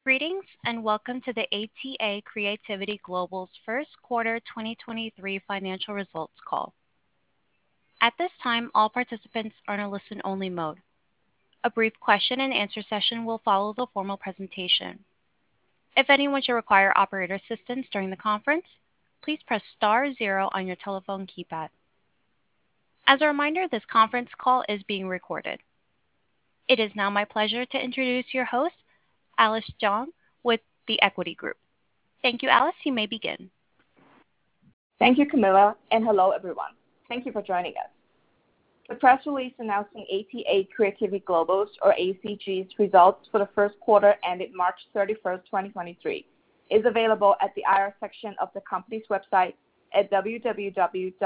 Greetings and welcome to the ATA Creativity Global's first quarter 2023 financial results call. At this time, all participants are in a listen-only mode. A brief question and answer session will follow the formal presentation. If anyone should require operator assistance during the conference, please press star zero on your telephone keypad. As a reminder, this conference call is being recorded. It is now my pleasure to introduce your host, Alice Zhang with The Equity Group. Thank you, Alice. You may begin. Thank you, Camilla, and hello, everyone. Thank you for joining us. The press release announcing ATA Creativity Global's, or ACG's, results for the first quarter ended March 31st, 2023, is available at the IR section of the company's website at www.atai.net.cn.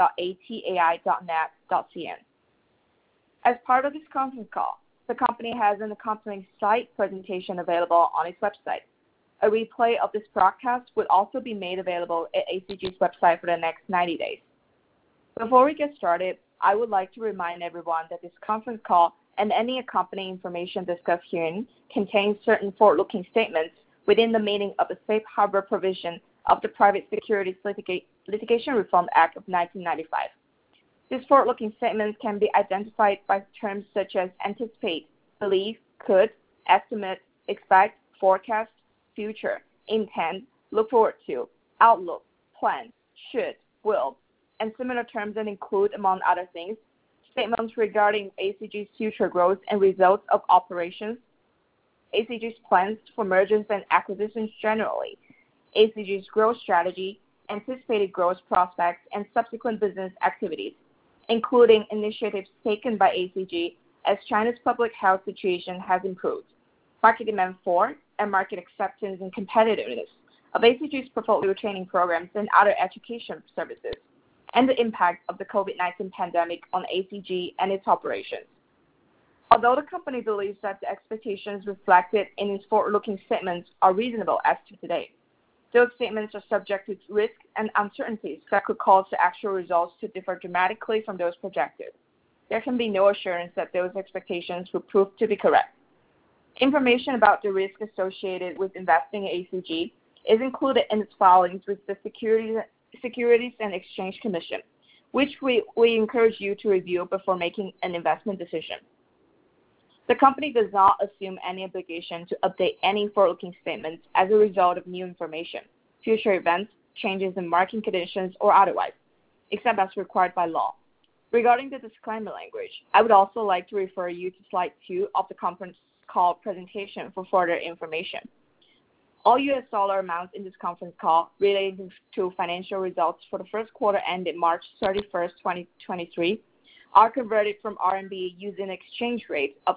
As part of this conference call, the company has an accompanying slide presentation available on its website. A replay of this broadcast will also be made available at ACG's website for the next 90 days. Before we get started, I would like to remind everyone that this conference call and any accompanying information discussed herein contains certain forward-looking statements within the meaning of the Safe Harbor provision of the Private Securities Litigation Reform Act of 1995. These forward-looking statements can be identified by terms such as anticipate, believe, could, estimate, expect, forecast, future, intend, look forward to, outlook, plan, should, will, and similar terms that include, among other things, statements regarding ACG's future growth and results of operations, ACG's plans for mergers and acquisitions generally, ACG's growth strategy, anticipated growth prospects, and subsequent business activities, including initiatives taken by ACG as China's public health situation has improved, market demand for and market acceptance and competitiveness of ACG's portfolio training programs and other education services, and the impact of the COVID-19 pandemic on ACG and its operations. Although the company believes that the expectations reflected in its forward-looking statements are reasonable as to today, those statements are subject to risks and uncertainties that could cause the actual results to differ dramatically from those projected. There can be no assurance that those expectations will prove to be correct. Information about the risk associated with investing in ACG is included in its filings with the Securities and Exchange Commission, which we encourage you to review before making an investment decision. The company does not assume any obligation to update any forward-looking statements as a result of new information, future events, changes in market conditions, or otherwise, except as required by law. Regarding the disclaimer language, I would also like to refer you to slide 2 of the conference call presentation for further information. All U.S. dollar amounts in this conference call relating to financial results for the first quarter ended March 31st, 2023, are converted from RMB using an exchange rate of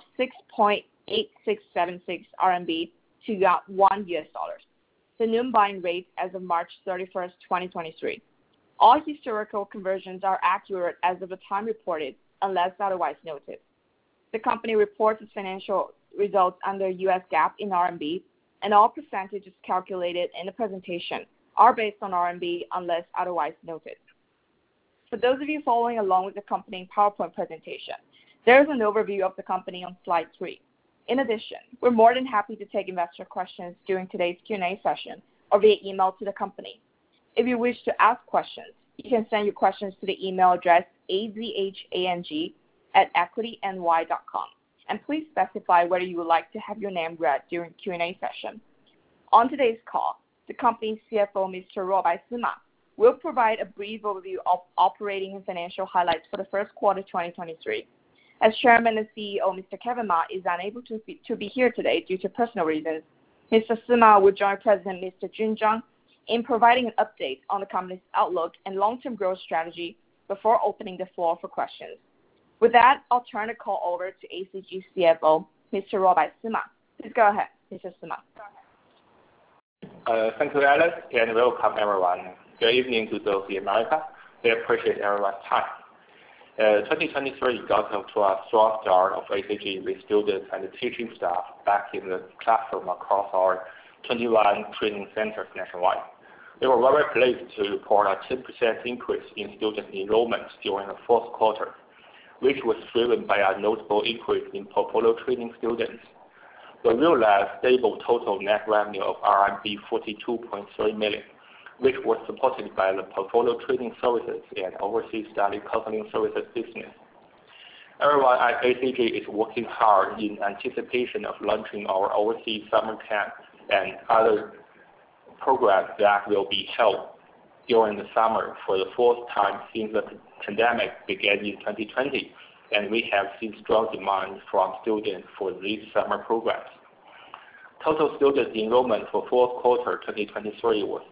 6.8676 RMB to $1. The noon buying rate as of March 31st, 2023. All historical conversions are accurate as of the time reported, unless otherwise noted. The company reports its financial results under U.S. GAAP in RMB, and all percentages calculated in the presentation are based on RMB unless otherwise noted. For those of you following along with the accompanying PowerPoint presentation, there is an overview of the company on slide 3. In addition, we're more than happy to take investor questions during today's Q&A session or via email to the company. If you wish to ask questions, you can send your questions to the email address azhang@equityny.com, and please specify whether you would like to have your name read during Q&A session. On today's call, the company's CFO, Mr. Ruobai Sima, will provide a brief overview of operating and financial highlights for the first quarter 2023. As Chairman and CEO, Mr. Kevin Ma is unable to be here today due to personal reasons, Mr. Sima will join President Mr. Jun Zhang in providing an update on the company's outlook and long-term growth strategy before opening the floor for questions. With that, I'll turn the call over to ACG CFO, Mr. Ruobai Sima. Please go ahead, Mr. Sima. Thank you, Alice, and welcome everyone. Good evening to those in America. We appreciate everyone's time. 2023 got off to a strong start of ACG with students and teaching staff back in the classroom across our 21 training centers nationwide. We were very pleased to report a 10% increase in student enrollment during the fourth quarter, which was driven by a notable increase in portfolio training students. We realized stable total net revenue of RMB 42.3 million, which was supported by the portfolio trading services and overseas study counseling services business. Everyone at ACG is working hard in anticipation of launching our overseas summer camp and other programs that will be held during the summer for the fourth time since the pandemic began in 2020, and we have seen strong demand from students for these summer programs. Total student enrollment for fourth quarter 2023 was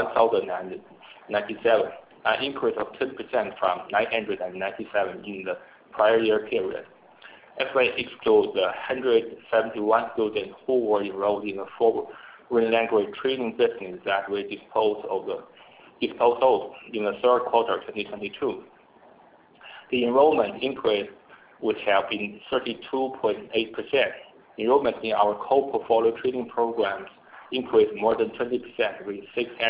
1,097, an increase of 10% from 997 in the prior year period. If we exclude the 171 students who were enrolled in the foreign language training business that we disposed of in the third quarter 2022, the enrollment increase would have been 32.8%. Enrollment in our core portfolio training programs increased more than 20%, with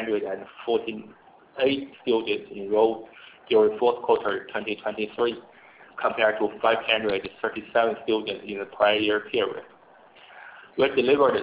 648 students enrolled during fourth quarter 2023, compared to 537 students in the prior year period. We delivered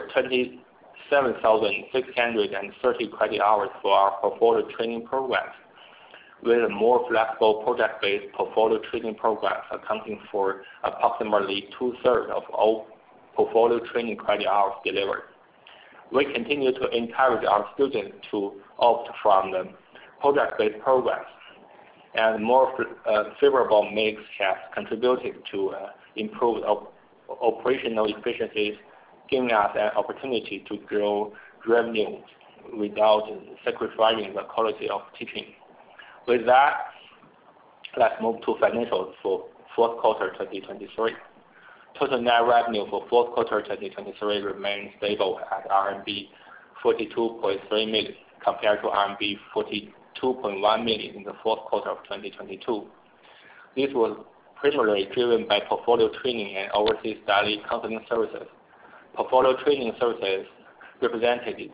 27,630 credit hours for our portfolio training programs, with a more flexible project-based portfolio training programs accounting for approximately 2/3 of all portfolio training credit hours delivered. We continue to encourage our students to opt from the project-based programs, and more favorable mix has contributed to improved operational efficiencies, giving us an opportunity to grow revenue without sacrificing the quality of teaching. With that, let's move to financials for fourth quarter 2023. Total net revenue for fourth quarter 2023 remained stable at RMB 42.3 million, compared to RMB 42.1 million in the fourth quarter of 2022. This was primarily driven by portfolio training and overseas study counseling services. Portfolio training services represented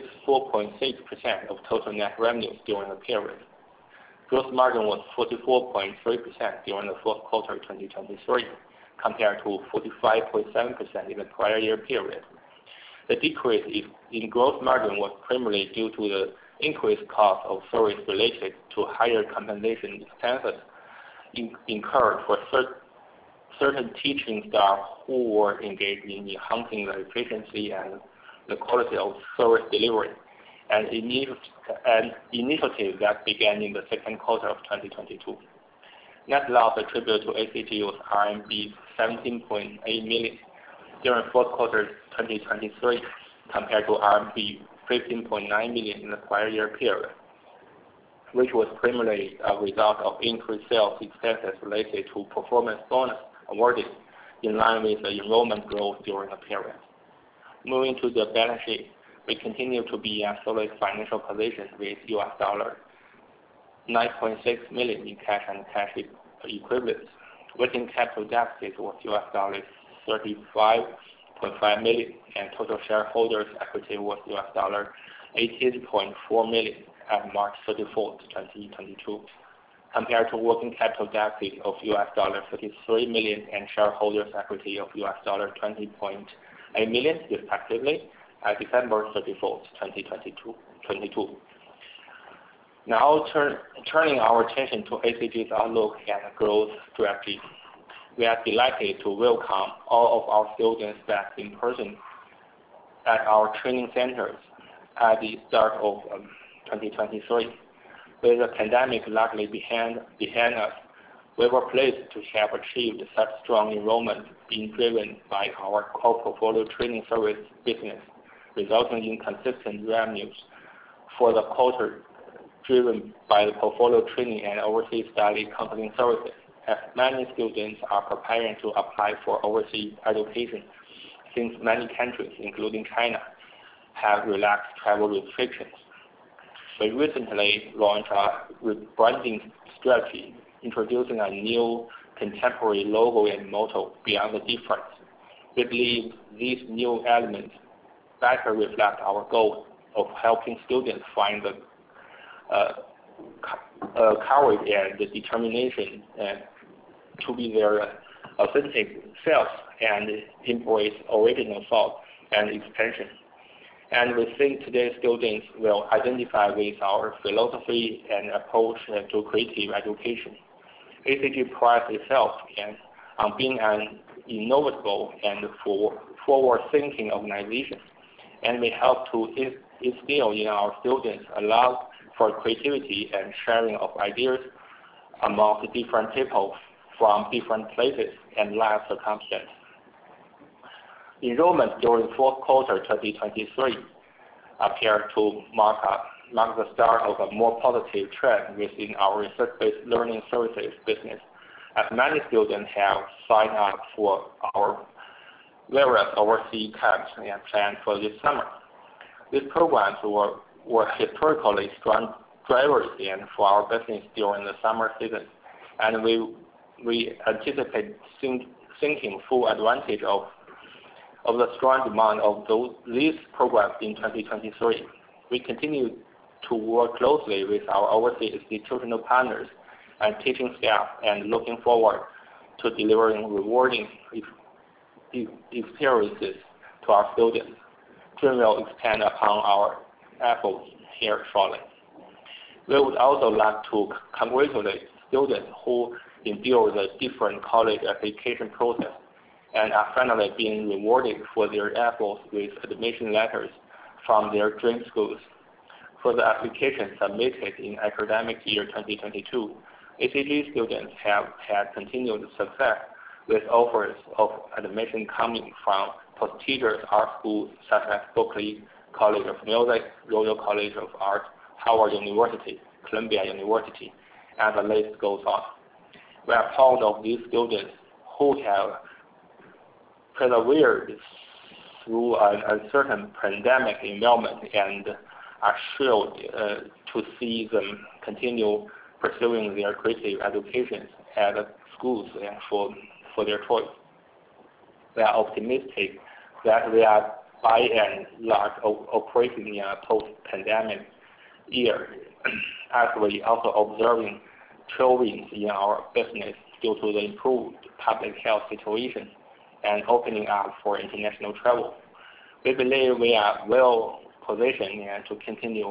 64.6% of total net revenues during the period. Gross margin was 44.3% during the fourth quarter 2023, compared to 45.7% in the prior year period. The decrease in gross margin was primarily due to the increased cost of service related to higher compensation expenses incurred for certain teaching staff who were engaged in enhancing the efficiency and the quality of service delivery, and initiative that began in the second quarter of 2022. Net loss attributed to ACG was RMB 17.8 million during fourth quarter 2023, compared to RMB 15.9 million in the prior year period, which was primarily a result of increased sales expenses related to performance bonus awarded in line with the enrollment growth during the period. Moving to the balance sheet, we continue to be in a solid financial position with $9.6 million in cash and cash equivalents. Working capital deficit was $35.5 million, and total shareholders' equity was $18.4 million at March 31, 2022, compared to working capital deficit of $33 million and shareholders' equity of $20.8 million, respectively, at December 31, 2022. Now turning our attention to ACG's outlook and growth strategy. We are delighted to welcome all of our students back in person at our training centers at the start of 2023. With the pandemic largely behind us, we were pleased to have achieved such strong enrollment being driven by our core portfolio training service business, resulting in consistent revenues for the quarter, driven by the portfolio training and overseas study counseling services, as many students are preparing to apply for overseas education, since many countries, including China, have relaxed travel restrictions. We recently launched a rebranding strategy, introducing a new contemporary logo and motto, "Beyond the Difference." We believe these new elements better reflect our goal of helping students find the courage and the determination to be their authentic selves and embrace original thought and expression. And we think today's students will identify with our philosophy and approach to creative education. ACG prides itself on being an innovative and forward-thinking organization, and we help to instill in our students a love for creativity and sharing of ideas among different people from different places and life circumstances. Enrollment during fourth quarter 2023 appear to mark the start of a more positive trend within our research-based learning services business, as many students have signed up for our various overseas camps and planned for this summer. These programs were historically strong drivers for our business during the summer season, and we anticipate taking full advantage of the strong demand of these programs in 2023. We continue to work closely with our overseas institutional partners and teaching staff, and looking forward to delivering rewarding experiences to our students. Jun will expand upon our efforts here shortly. We would also like to congratulate students who endure the different college application process and are finally being rewarded for their efforts with admission letters from their dream schools. For the applications submitted in academic year 2022, ACG students have had continued success with offers of admission coming from prestigious art schools such as Berklee College of Music, Royal College of Art, Howard University, Columbia University, and the list goes on. We are proud of these students who have persevered through an uncertain pandemic environment and are thrilled to see them continue pursuing their creative education at schools and for their choice. We are optimistic that we are by and large operating in a post-pandemic year, as we also observing tailwinds in our business due to the improved public health situation and opening up for international travel. We believe we are well positioned to continue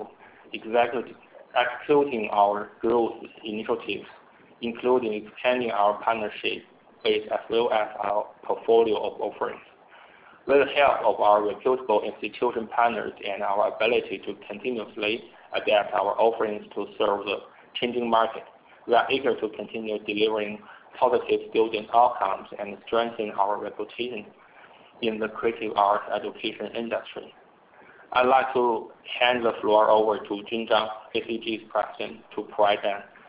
executing our growth initiatives, including expanding our partnership base as well as our portfolio of offerings. With the help of our reputable institution partners and our ability to continuously adapt our offerings to serve the changing market, we are eager to continue delivering positive student outcomes and strengthen our reputation in the creative arts education industry. I'd like to hand the floor over to Jun Zhang, ACG's president, to provide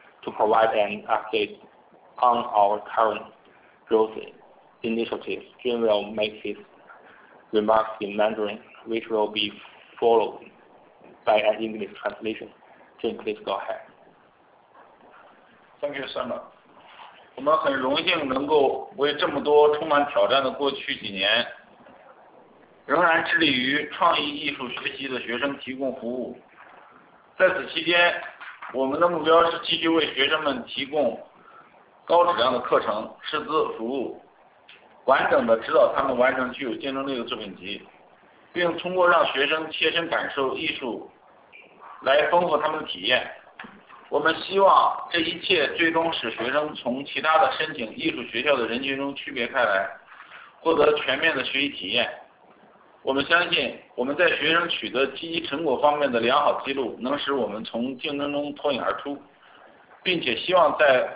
an update on our current growth initiatives. Jun will make his remarks in Mandarin, which will be followed by an English translation. Jun, please go ahead. Thank you, Summer. 我们很荣幸能够为这么多充满挑战的过去几年，仍然致力于创意艺术学习的学生提供服务。在此期间，我们的目标是继续为学生们提供高质量的课程、师资服务，完整的指导他们完成具有竞争力的作品集，并通过让学生切身感受艺术来丰富他们的体验。我们希望这一切最终使学生从其他的申请艺术学校的人群中区别开来，获得全面的学习体验。我们相信我们在学生取得积极成果方面的良好记录能使我们从竞争中脱颖而出，并且希望在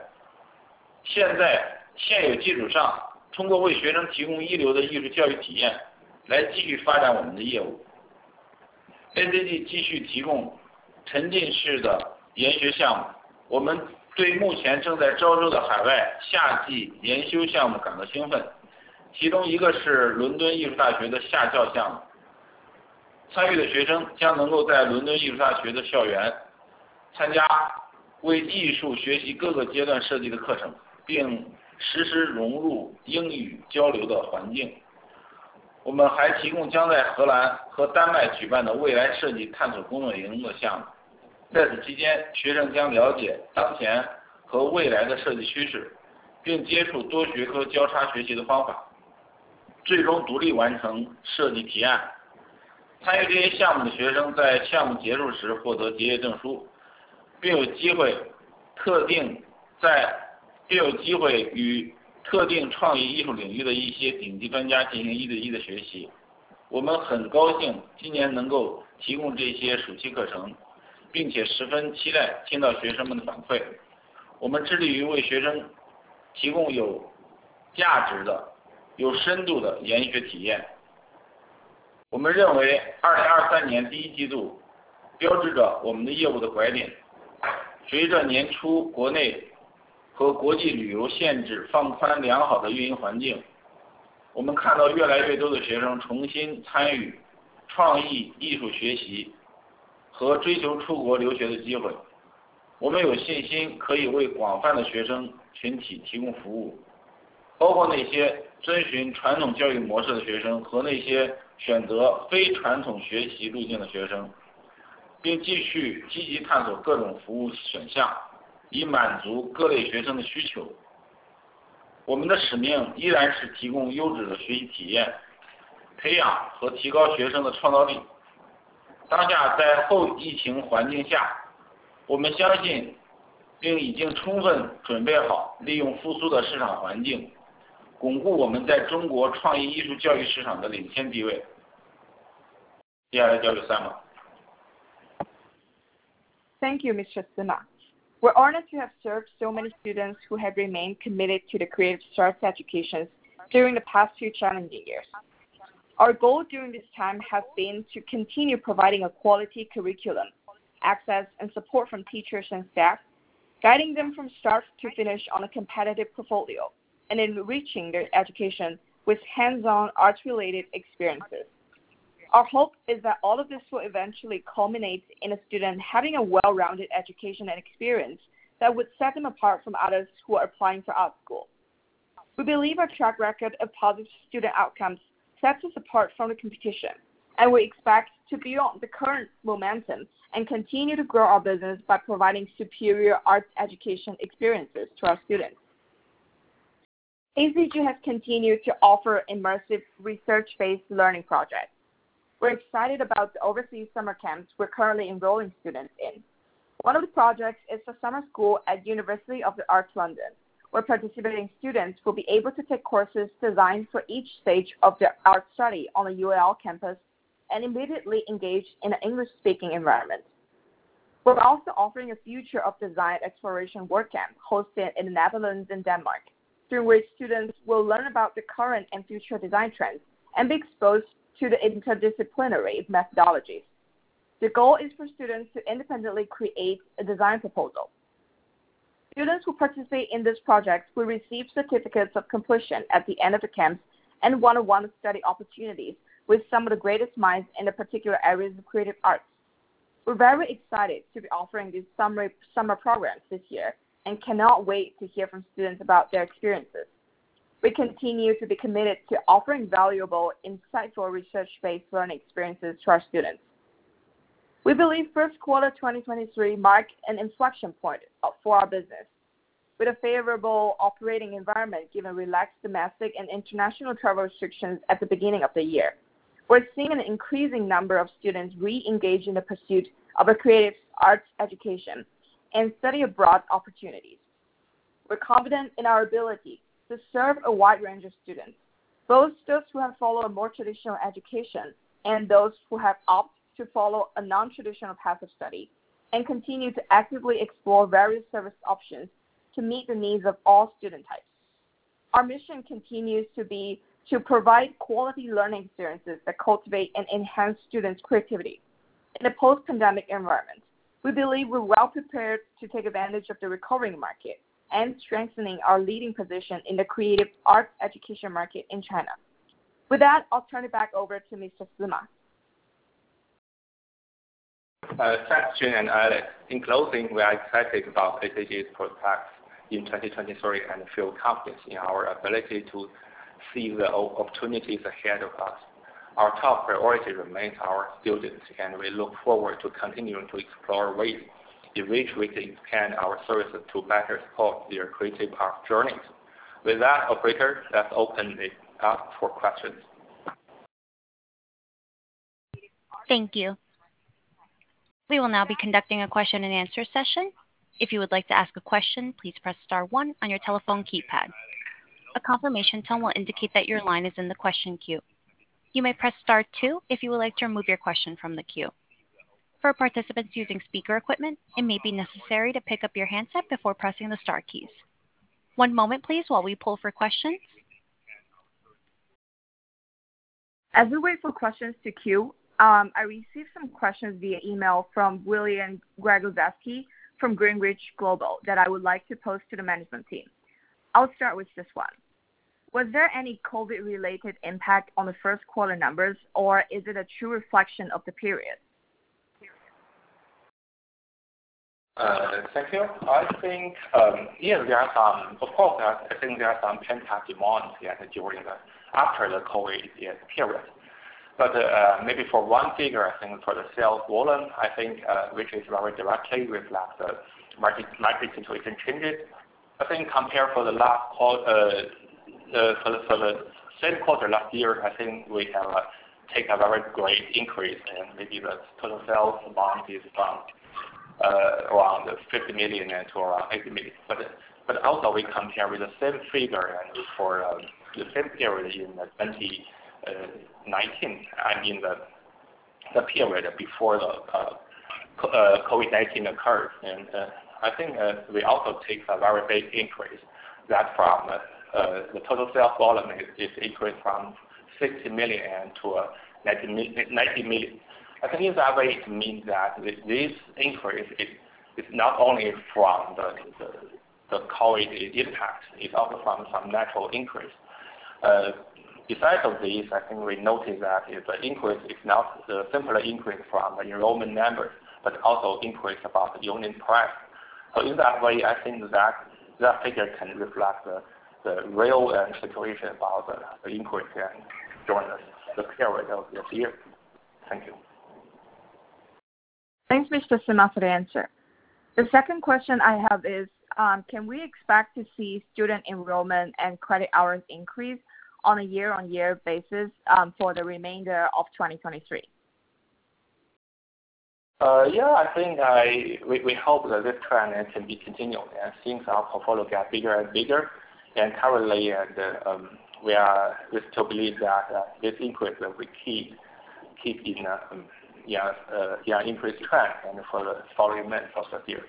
现有基础上，通过为学生提供一流的艺术教育体验来继续发展我们的业务。ACG 继续提供沉浸式的研学项目，我们对目前正在招收的海外夏季研修项目感到兴奋，其中一个是伦敦艺术大学的夏教项目。参与的学生将能够在伦敦艺术大学的校园参加为艺术学习各个阶段设计的课程，并实时融入英语交流的环境。我们还提供将在荷兰和丹麦举办的未来设计探索工作营的项目。在此期间，学生将了解当前和未来的设计趋势， 并接触多学科交叉学习的方法，最终独立完成设计提案。参与这些项目的学生在项目结束时获得结业证书，并有机会与特定创意艺术领域的一些顶级专家进行1对1的学习。我们很高兴今年能够提供这些暑期课程，并且十分期待听到学生们的反馈。我们致力于为学生提供有价值的、有深度的研学体验。我们认为2023年第一季度标志着我们的业务的拐点。随着年初国内和国际旅游限制放宽良好的运营环境，我们看到越来越多的学生重新参与创意艺术学习和追求出国留学的机会。我们有信心可以为广泛的学生群体提供服务，包括那些遵循传统教育模式的学生和那些选择非传统学习路径的学生，并继续积极探索各种服务选项，以满足各类学生的需求。我们的使命依然是提供优质的学习体验，培养和提高学生的创造力。当下在后疫情环境下，我们相信并已经充分准备好利用复苏的市场环境，巩固我们在中国创意艺术教育市场的领先地位。接下来交给 Summer。 Thank you, Mr. Sima. We're honored to have served so many students who have remained committed to the creative arts education during the past few challenging years. Our goal during this time has been to continue providing a quality curriculum, access and support from teachers and staff, guiding them from start to finish on a competitive portfolio, and enriching their education with hands-on arts-related experiences. Our hope is that all of this will eventually culminate in a student having a well-rounded education and experience that would set them apart from others who are applying for art school. We believe our track record of positive student outcomes sets us apart from the competition, and we expect to build on the current momentum and continue to grow our business by providing superior arts education experiences to our students. ACG has continued to offer immersive research-based learning projects. We're excited about the overseas summer camps we're currently enrolling students in. One of the projects is the summer school at University of the Arts London, where participating students will be able to take courses designed for each stage of their art study on the UAL campus and immediately engage in an English-speaking environment. We're also offering a Future of Design Exploration WordCamp hosted in the Netherlands and Denmark, through which students will learn about the current and future design trends and be exposed to the interdisciplinary methodologies. The goal is for students to independently create a design proposal. Students who participate in this project will receive certificates of completion at the end of the camps and one-on-one study opportunities with some of the greatest minds in the particular areas of creative arts. We're very excited to be offering these summer programs this year and cannot wait to hear from students about their experiences. We continue to be committed to offering valuable, insightful research-based learning experiences to our students. We believe first quarter 2023 marked an inflection point for our business. With a favorable operating environment given relaxed domestic and international travel restrictions at the beginning of the year, we're seeing an increasing number of students re-engage in the pursuit of a creative arts education and study abroad opportunities. We're confident in our ability to serve a wide range of students, both those who have followed a more traditional education and those who have opted to follow a non-traditional path of study, and continue to actively explore various service options to meet the needs of all student types. Our mission continues to be to provide quality learning experiences that cultivate and enhance students' creativity. In a post-pandemic environment, we believe we're well prepared to take advantage of the recovering market and strengthening our leading position in the creative arts education market in China. With that, I'll turn it back over to Mr. Sima. Thanks, Jun and Alex. In closing, we are excited about ACG's prospects in 2023 and feel confident in our ability to seize the opportunities ahead of us. Our top priority remains our students, and we look forward to continuing to explore ways in which we can expand our services to better support their creative art journeys. With that, operator, let's open it up for questions. Thank you. We will now be conducting a question and answer session. If you would like to ask a question, please press star 1 on your telephone keypad. A confirmation tone will indicate that your line is in the question queue. You may press star 2 if you would like to remove your question from the queue. For participants using speaker equipment, it may be necessary to pick up your handset before pressing the star keys. One moment, please, while we pull for questions. As we wait for questions to queue, I received some questions via email from William Gregozewski from Greenwich Global that I would like to post to the management team. I'll start with this one. Was there any COVID-related impact on the first quarter numbers, or is it a true reflection of the period? Thank you. I think, there are some, of course, I think there are some pent-up demand after the COVID period. But maybe for one figure, I think for the sales volume, I think which is very directly reflect the market situation changes. I think compared for the last quarter, for the same quarter last year, I think we have take a very great increase, and maybe the total sales amount is from around 50 million to around 80 million. But also we compare with the same figure and for the same period in 2019. I mean the period before the COVID-19 occurred, and I think we also take a very big increase. That from the total sales volume is increased from 60 million to 90 million. I think in that way it means that this increase is not only from the COVID impact, it's also from some natural increase. Besides of this, I think we noticed that the increase is not the simple increase from the enrollment numbers, but also increase about the unit price. So in that way, I think that figure can reflect the real situation about the increase during the period of this year. Thank you. Thanks, Mr. Sima, for the answer. The second question I have is, can we expect to see student enrollment and credit hours increase on a year-on-year basis for the remainder of 2023? I think we hope that this trend can be continued, and since our portfolio get bigger and bigger, and currently we still believe that this increase will keep in increased trend and for the following months of the year.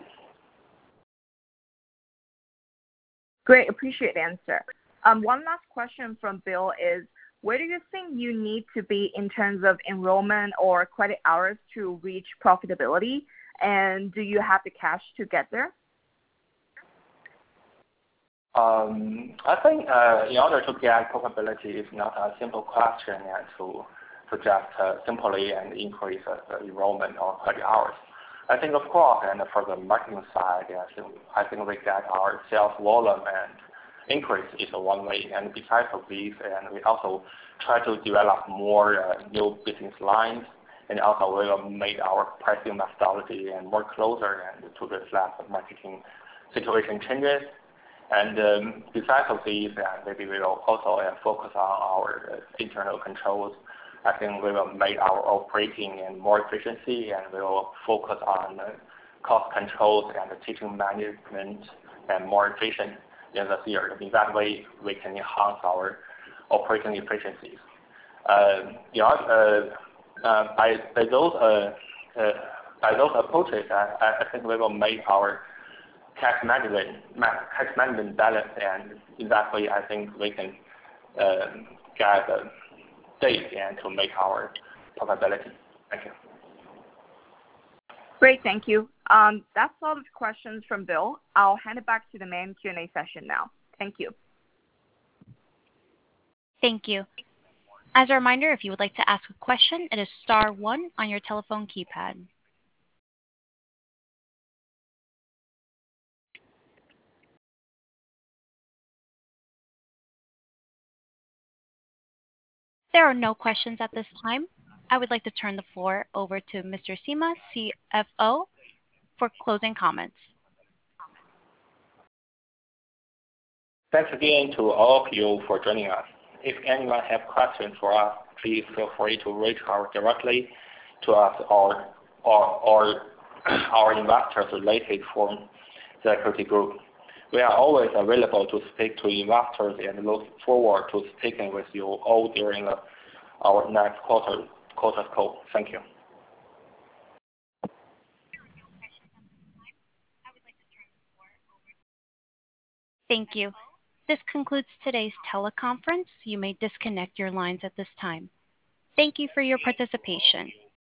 Great, appreciate the answer. One last question from Bill is, where do you think you need to be in terms of enrollment or credit hours to reach profitability? And do you have the cash to get there? I think in order to get profitability is not a simple question and to just simply and increase the enrollment or credit hours. I think, of course, and for the marketing side, I think we get our sales volume and increase is one way. And besides of these, and we also try to develop more new business lines, and also we will make our pricing methodology and more closer and to reflect the marketing situation changes. And besides of these, maybe we will also focus on our internal controls. I think we will make our operating and more efficiency, and we will focus on cost controls and the teaching management and more efficient in this year. In that way, we can enhance our operating efficiencies. By those approaches, I think we will make our cash management balance, and in that way, I think we can get a date and to make our profitability. Thank you. Great, thank you. That's all the questions from Bill. I'll hand it back to the main Q&A session now. Thank you. Thank you. As a reminder, if you would like to ask a question, it is star 1 on your telephone keypad. There are no questions at this time. I would like to turn the floor over to Mr. Sima, CFO, for closing comments. Thanks again to all of you for joining us. If anyone have questions for us, please feel free to reach out directly to us or our investors related from the equity group. We are always available to speak to investors and look forward to speaking with you all during our next quarter's call. Thank you. Thank you. This concludes today's teleconference. You may disconnect your lines at this time. Thank you for your participation.